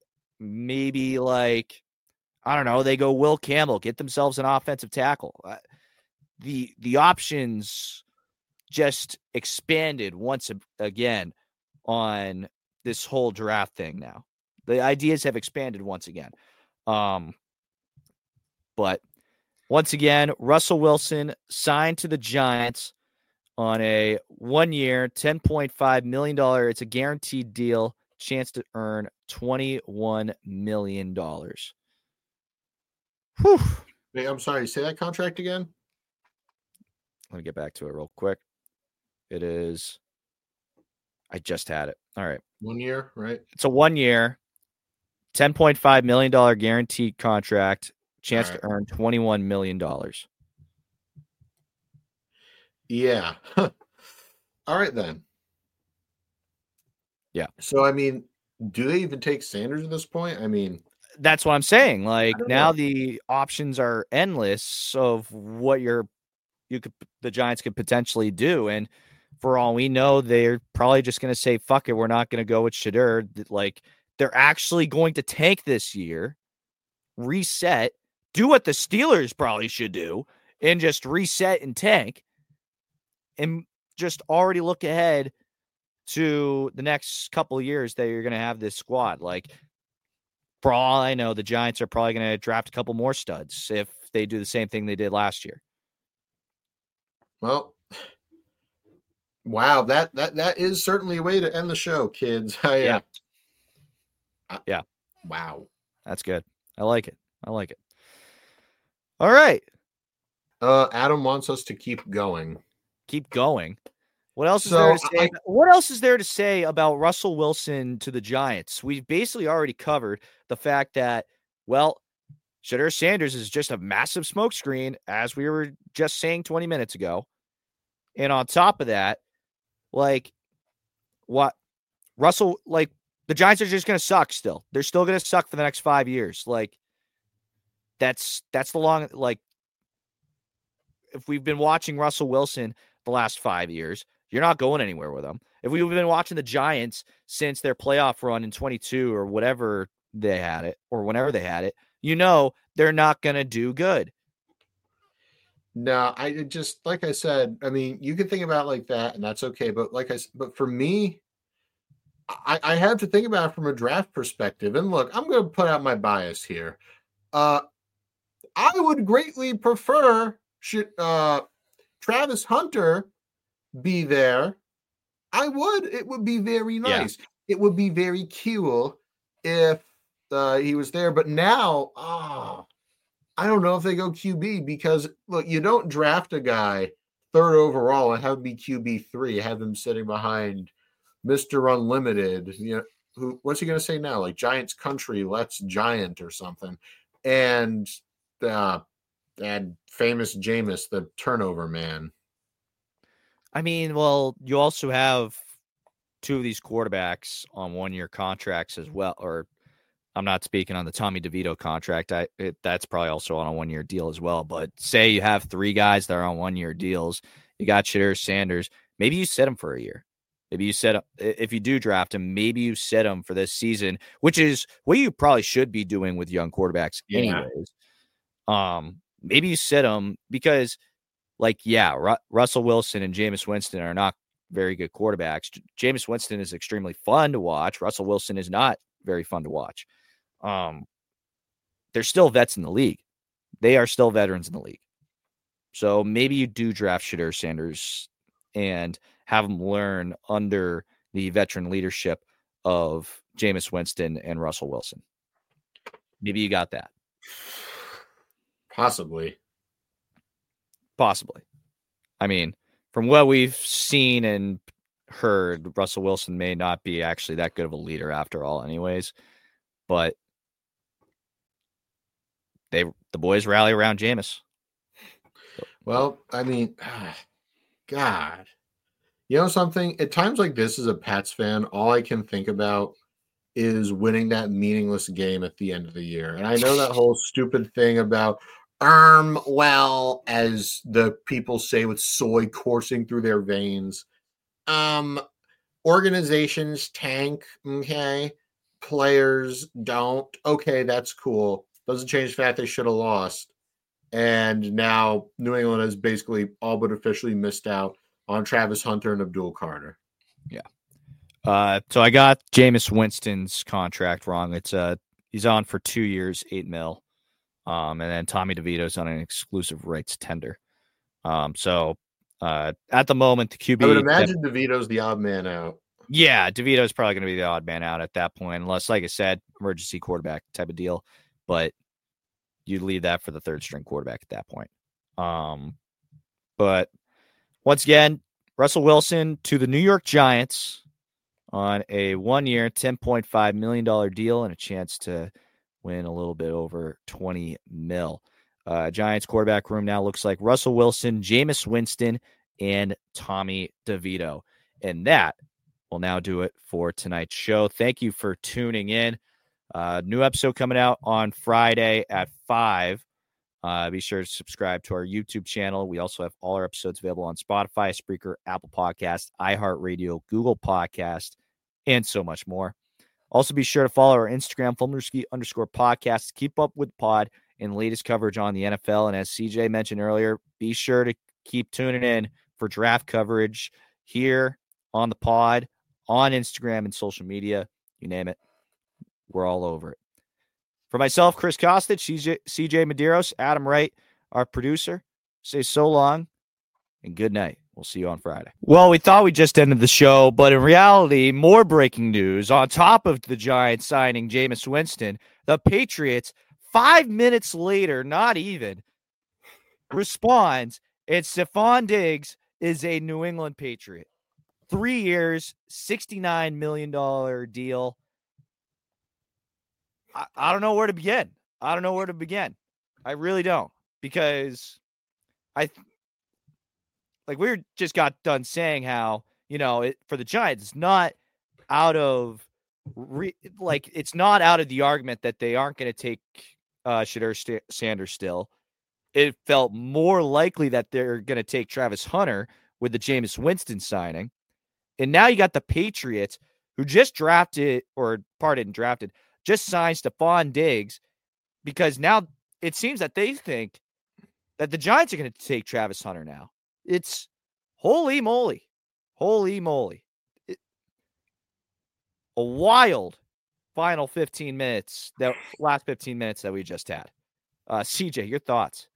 maybe like, I don't know, they go Will Campbell, get themselves an offensive tackle. Uh, the the options just expanded once again on this whole draft thing now. The ideas have expanded once again. Um, but once again, Russell Wilson signed to the Giants on a one-year, ten point five million dollars. It's a guaranteed deal, chance to earn twenty-one million dollars. Whew. Hey, I'm sorry, say that contract again? Let me get back to it real quick. It is, I just had it. All right. One year, right? It's a one-year, ten point five million dollars guaranteed contract, chance right. to earn twenty-one million dollars. Yeah. All right, then. Yeah. So, I mean, do they even take Sanders at this point? I mean, that's what I'm saying. Like now know. the options are endless of what you're, you could, the Giants could potentially do. And for all we know, they're probably just going to say, fuck it. We're not going to go with Shedeur. Like they're actually going to tank this year, reset, do what the Steelers probably should do and just reset and tank and just already look ahead to the next couple of years that you're going to have this squad. Like, for all I know, the Giants are probably going to draft a couple more studs if they do the same thing they did last year. Well, wow, that that that is certainly a way to end the show, kids. I, yeah. Uh, yeah. Wow. That's good. I like it. I like it. All right. Uh, Adam wants us to keep going. Keep going. What else is so there to say? I, what else is there to say about Russell Wilson to the Giants? We've basically already covered the fact that, well, Shedeur Sanders is just a massive smokescreen, as we were just saying twenty minutes ago. And on top of that, like, what Russell, like, the Giants are just going to suck still. They're still going to suck for the next five years. Like, that's that's the long, like, if we've been watching Russell Wilson the last five years, you're not going anywhere with them. If we've been watching the Giants since their playoff run in twenty-two or whatever they had it, or whenever they had it, you know they're not going to do good. No, I just, like I said, I mean, you can think about it like that, and that's okay. But like I said, but for me, I, I have to think about it from a draft perspective. And look, I'm going to put out my bias here. Uh, I would greatly prefer should uh, Travis Hunter be there. I would. It would be very nice. Yeah. It would be very cool if uh, he was there. But now, oh, I don't know if they go Q B because, look, you don't draft a guy third overall and have him be Q B three, have him sitting behind Mister Unlimited. You know, who? What's he going to say now? Like Giants country, let's Giant or something. And uh, and famous Jameis, the turnover man. I mean, well, you also have two of these quarterbacks on one-year contracts as well, or I'm not speaking on the Tommy DeVito contract. I it, that's probably also on a one-year deal as well. But say you have three guys that are on one-year deals. You got Shedeur Sanders. Maybe you set him for a year. Maybe you set him, if you do draft him, maybe you set him for this season, which is what you probably should be doing with young quarterbacks yeah. anyways. Um, maybe you set him because, like, yeah, Ru- Russell Wilson and Jameis Winston are not very good quarterbacks. J- Jameis Winston is extremely fun to watch. Russell Wilson is not very fun to watch. Um, they're still vets in the league. They are still veterans in the league. So maybe you do draft Shedeur Sanders and have him learn under the veteran leadership of Jameis Winston and Russell Wilson. Maybe you got that. Possibly. Possibly. I mean, from what we've seen and heard, Russell Wilson may not be actually that good of a leader after all anyways. But they the boys rally around Jameis. Well, I mean, God. You know something? At times like this, as a Pats fan, all I can think about is winning that meaningless game at the end of the year. And I know that whole stupid thing about arm well, as the people say with soy coursing through their veins. Um, organizations tank, okay? Players don't. Okay, that's cool. Doesn't change the fact they should have lost. And now New England has basically all but officially missed out on Travis Hunter and Abdul Carter. Yeah. Uh, so I got Jameis Winston's contract wrong. It's uh he's on for two years, eight mil. Um, and then Tommy DeVito's on an exclusive rights tender. Um, so Uh, at the moment, the Q B. I would imagine DeVito's the odd man out. Yeah, DeVito's probably going to be the odd man out at that point, unless, like I said, emergency quarterback type of deal. But you leave that for the third string quarterback at that point. Um, but once again, Russell Wilson to the New York Giants on a one-year, ten point five million dollars deal and a chance to win a little bit over twenty mil. Uh, Giants quarterback room now looks like Russell Wilson, Jameis Winston, and Tommy DeVito. And that will now do it for tonight's show. Thank you for tuning in. Uh, new episode coming out on Friday at five. Uh, be sure to subscribe to our YouTube channel. We also have all our episodes available on Spotify, Spreaker, Apple Podcast, iHeartRadio, Google Podcast, and so much more. Also, be sure to follow our Instagram, Fumblerski underscore podcast, to keep up with the pod and latest coverage on the N F L. And as C J mentioned earlier, be sure to keep tuning in for draft coverage here on the pod, on Instagram and social media. You name it, we're all over it. For myself, Chris Kostic, C J, C J Medeiros, Adam Wright, our producer, say so long and good night. We'll see you on Friday. Well, we thought we just ended the show, but in reality, more breaking news. On top of the Giants signing Jameis Winston, the Patriots, five minutes later, not even, responds, and Stephon Diggs is a New England Patriot. Three years, sixty-nine million dollars deal. I, I don't know where to begin. I don't know where to begin. I really don't. Because I, like we just got done saying how, you know, it, for the Giants, it's not out of, re, like, it's not out of the argument that they aren't going to take uh, Shedeur St- Sanders still. It felt more likely that they're going to take Travis Hunter with the Jameis Winston signing. And now you got the Patriots who just drafted, or pardon, drafted, just signed Stephon Diggs because now it seems that they think that the Giants are going to take Travis Hunter now. It's holy moly. Holy moly. It, a wild final fifteen minutes, that last fifteen minutes that we just had. Uh, C J, your thoughts?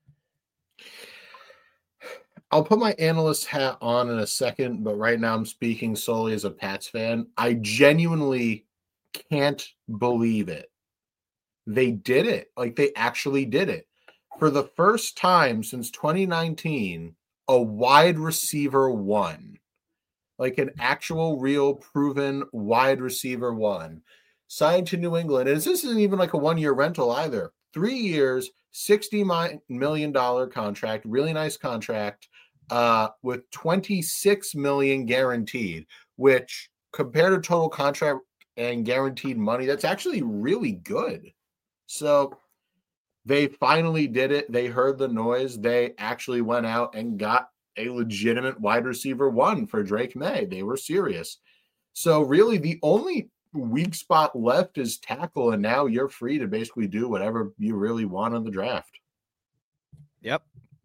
I'll put my analyst hat on in a second, but right now I'm speaking solely as a Pats fan. I genuinely can't believe it. They did it. Like, they actually did it. For the first time since twenty nineteen, a wide receiver won. Like an actual, real, proven wide receiver won. Signed to New England. And this isn't even like a one-year rental either. Three years, sixty million dollars contract. Really nice contract. Uh, with twenty-six million dollars guaranteed, which compared to total contract and guaranteed money, that's actually really good. So they finally did it. They heard the noise. They actually went out and got a legitimate wide receiver one for Drake May. They were serious. So really the only weak spot left is tackle, and now you're free to basically do whatever you really want in the draft. Yep.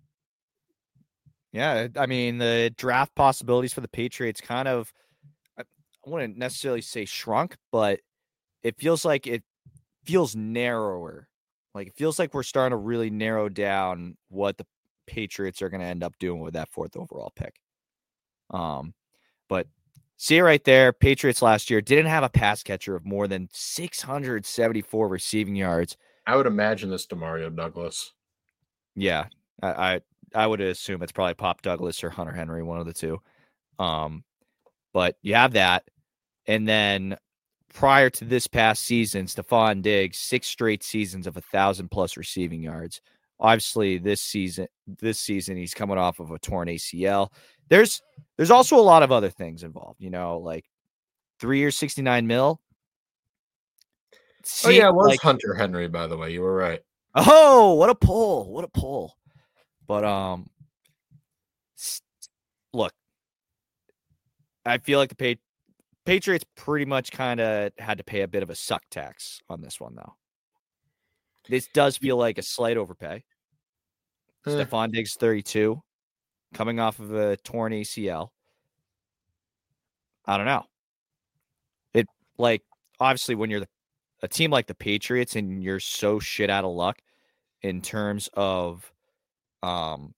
Yeah, I mean, the draft possibilities for the Patriots kind of, I wouldn't necessarily say shrunk, but it feels like it feels narrower. Like, it feels like we're starting to really narrow down what the Patriots are going to end up doing with that fourth overall pick. Um, but see it right there, Patriots last year didn't have a pass catcher of more than six hundred seventy-four receiving yards. I would imagine this Demario Douglas. Yeah, I, I I would assume it's probably Pop Douglas or Hunter Henry, one of the two. Um, but you have that. And then prior to this past season, Stephon Diggs, six straight seasons of a thousand plus receiving yards. Obviously, this season, this season, he's coming off of a torn A C L. There's there's also a lot of other things involved, you know, like three years, sixty-nine mil. Oh, yeah, it was like, Hunter Henry, by the way. You were right. Oh, what a pull. What a pull. But, um, look, I feel like the pa- Patriots pretty much kind of had to pay a bit of a suck tax on this one, though. This does feel like a slight overpay. Eh. Stephon Diggs, thirty-two, coming off of a torn A C L. I don't know. It, like, obviously, when you're the, a team like the Patriots and you're so shit out of luck in terms of um,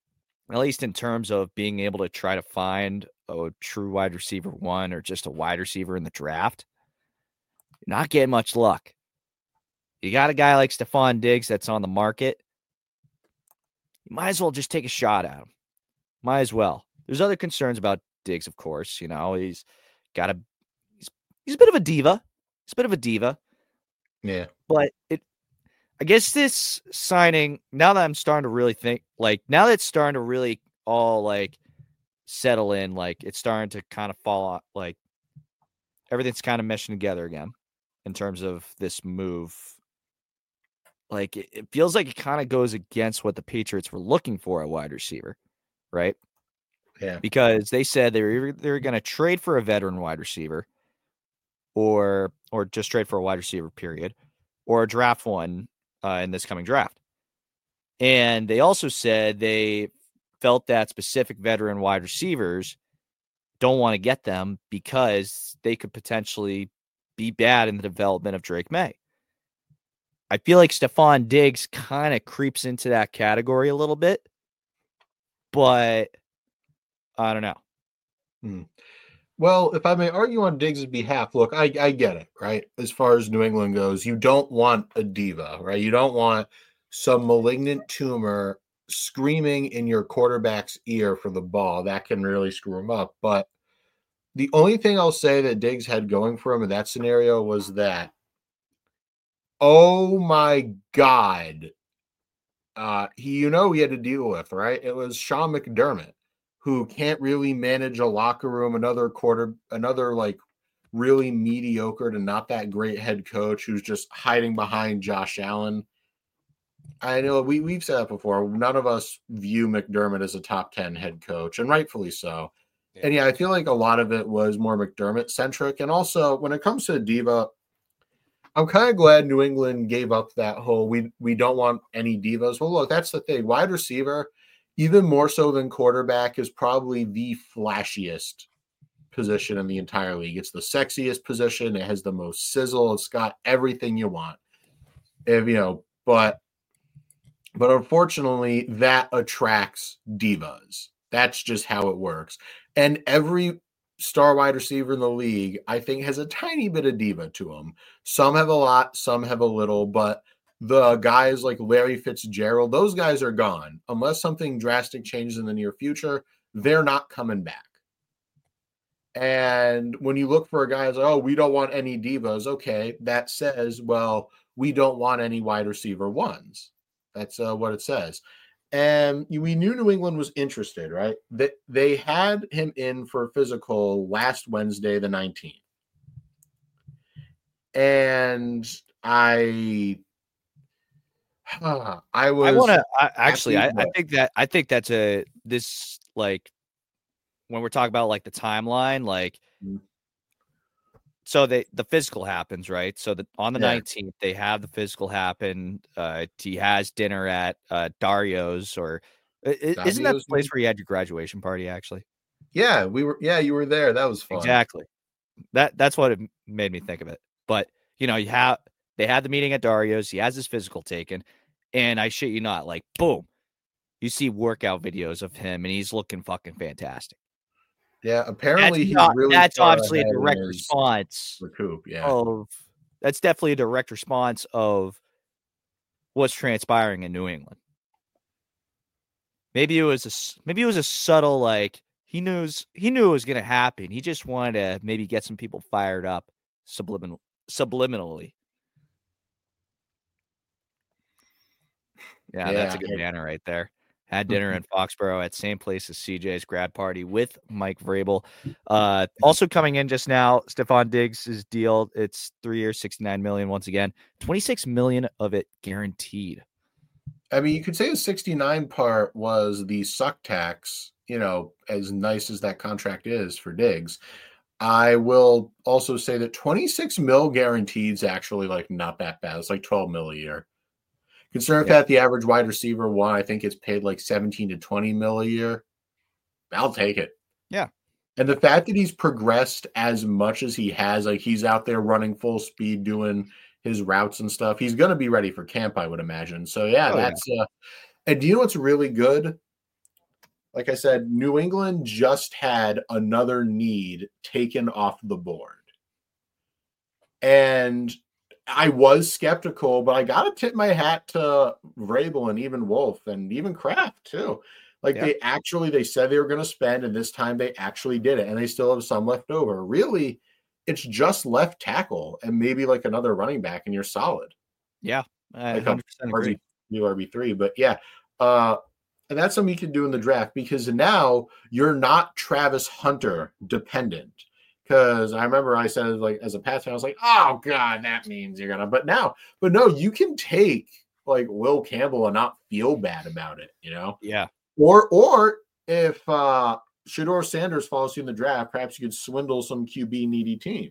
at least in terms of being able to try to find a true wide receiver one or just a wide receiver in the draft, you're not getting much luck. You got a guy like Stephon Diggs that's on the market. You might as well just take a shot at him. Might as well. There's other concerns about Diggs, of course. You know, he's got a he's he's a bit of a diva. He's a bit of a diva. Yeah. But it I guess this signing, now that I'm starting to really think, like now that it's starting to really all like settle in, like it's starting to kind of fall out, like everything's kind of meshing together again in terms of this move. Like it, it feels like it kind of goes against what the Patriots were looking for at wide receiver, right? Yeah. Because they said they were they were going to trade for a veteran wide receiver, or or just trade for a wide receiver, period, or draft one uh, in this coming draft. And they also said they felt that specific veteran wide receivers don't want to get them because they could potentially be bad in the development of Drake May. I feel like Stephon Diggs kind of creeps into that category a little bit, but I don't know. Hmm. Well, if I may argue on Diggs' behalf, look, I, I get it, right? As far as New England goes, you don't want a diva, right? You don't want some malignant tumor screaming in your quarterback's ear for the ball. That can really screw him up. But the only thing I'll say that Diggs had going for him in that scenario was that, oh my God, uh, he, you know, he had to deal with, right? It was Sean McDermott, who can't really manage a locker room, another quarter, another like really mediocre to not that great head coach who's just hiding behind Josh Allen. I know we, we've said that before. None of us view McDermott as a top ten head coach, and rightfully so. Yeah. And yeah, I feel like a lot of it was more McDermott centric. And also when it comes to diva, I'm kind of glad New England gave up that whole, we, we don't want any divas. Well, look, that's the thing. Wide receiver, even more so than quarterback, is probably the flashiest position in the entire league. It's the sexiest position. It has the most sizzle. It's got everything you want. If, you know, but but unfortunately, that attracts divas. That's just how it works. And every star wide receiver in the league, I think, has a tiny bit of diva to them. Some have a lot, some have a little, but the guys like Larry Fitzgerald, those guys are gone. Unless something drastic changes in the near future, they're not coming back. And when you look for a guy who's like, oh, we don't want any divas, okay, that says, well, we don't want any wide receiver ones. That's uh, what it says. And we knew New England was interested, right? They, they had him in for physical last Wednesday, the nineteenth. And I... Huh, I was. I want to actually. I, I think that I think that's a this like when we're talking about like the timeline, like mm-hmm. so they the physical happens, right? So that on the nineteenth yeah. they have the physical happen. Uh, he has dinner at uh, Dario's, or Dario's, isn't that the place where you had your graduation party? Actually, yeah, we were. Yeah, you were there. That was fun. Exactly. That that's what it made me think of it. But you know, you have they had the meeting at Dario's. He has his physical taken. And I shit you not, like, boom, you see workout videos of him, and he's looking fucking fantastic. Yeah, apparently that's he's not, really that's obviously a direct response. Recoup, yeah. Of that's definitely a direct response of what's transpiring in New England. Maybe it was a maybe it was a subtle like he knows he knew it was going to happen. He just wanted to maybe get some people fired up subliminal subliminally. Yeah, yeah, that's a good banner right there. Had dinner in Foxborough at same place as C J's grad party with Mike Vrabel. Uh, also coming in just now, Stephon Diggs' deal. It's three years, sixty-nine million dollars once again. twenty-six million dollars of it guaranteed. I mean, you could say the sixty-nine part was the suck tax, you know, as nice as that contract is for Diggs. I will also say that twenty-six mil guaranteed is actually like not that bad. It's like twelve mil a year. Considering yeah. that the average wide receiver one, I think it's paid like seventeen to twenty mil a year. I'll take it. Yeah. And the fact that he's progressed as much as he has, like he's out there running full speed, doing his routes and stuff. He's going to be ready for camp, I would imagine. So yeah, oh, that's, yeah. Uh, and do you know what's really good? like I said, New England just had another need taken off the board. And I was skeptical, but I got to tip my hat to Vrabel and even Wolf and even Kraft too. Like Yeah. they actually, they said they were going to spend, and this time they actually did it, and they still have some left over. Really, it's just left tackle and maybe like another running back, and you're solid. Yeah, I Like one hundred percent agree. new R B three, but yeah, uh, and that's something you can do in the draft because now you're not Travis Hunter dependent. Because I remember I said, like, as a Pats fan, I was like, oh, God, that means you're going to. But now, but no, you can take, like, Will Campbell and not feel bad about it, you know? Yeah. Or, or if uh, Shedeur Sanders falls you in the draft, perhaps you could swindle some Q B needy team.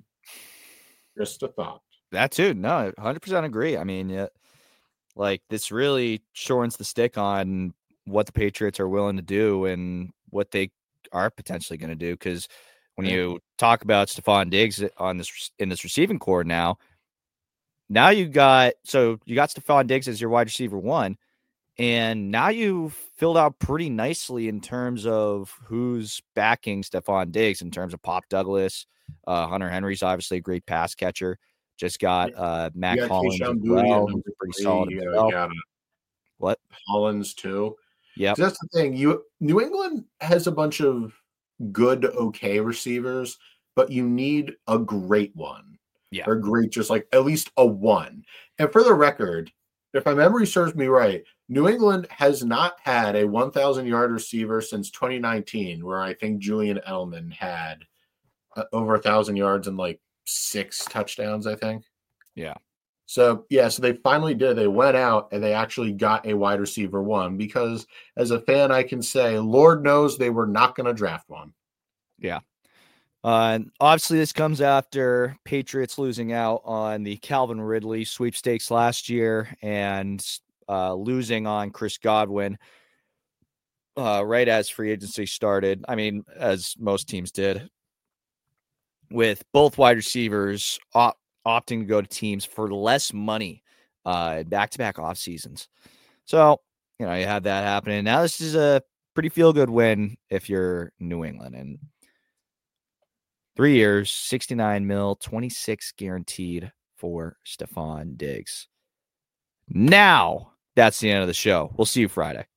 Just a thought. That too. No, one hundred percent agree. I mean, yeah, like, this really shortens the stick on what the Patriots are willing to do and what they are potentially going to do. Because when you talk about Stephon Diggs on this in this receiving core now, now you got so you got Stephon Diggs as your wide receiver one, and now you filled out pretty nicely in terms of who's backing Stephon Diggs in terms of Pop Douglas, uh, Hunter Henry's obviously a great pass catcher. Just got uh, Matt got Collins as Keyshawn well, Boutte, who's pretty three, solid you himself. got What? Collins too. Yeah, that's the thing. You New England has a bunch of good, okay receivers, but you need a great one. Yeah. Or great, just like at least a one. And for the record, if my memory serves me right, New England has not had a one thousand yard receiver since twenty nineteen, where I think Julian Edelman had uh, over a thousand yards and like six touchdowns, I think. Yeah. So, yeah, so they finally did. They went out and they actually got a wide receiver one because as a fan, I can say, Lord knows they were not going to draft one. Yeah. Uh, and obviously, this comes after Patriots losing out on the Calvin Ridley sweepstakes last year and uh, losing on Chris Godwin uh, right as free agency started. I mean, as most teams did, with both wide receivers op- opting to go to teams for less money uh, back-to-back off seasons. So, you know, you had that happening. Now this is a pretty feel-good win if you're New England. And three years, sixty-nine mil, twenty-six guaranteed for Stephon Diggs. Now, that's the end of the show. We'll see you Friday.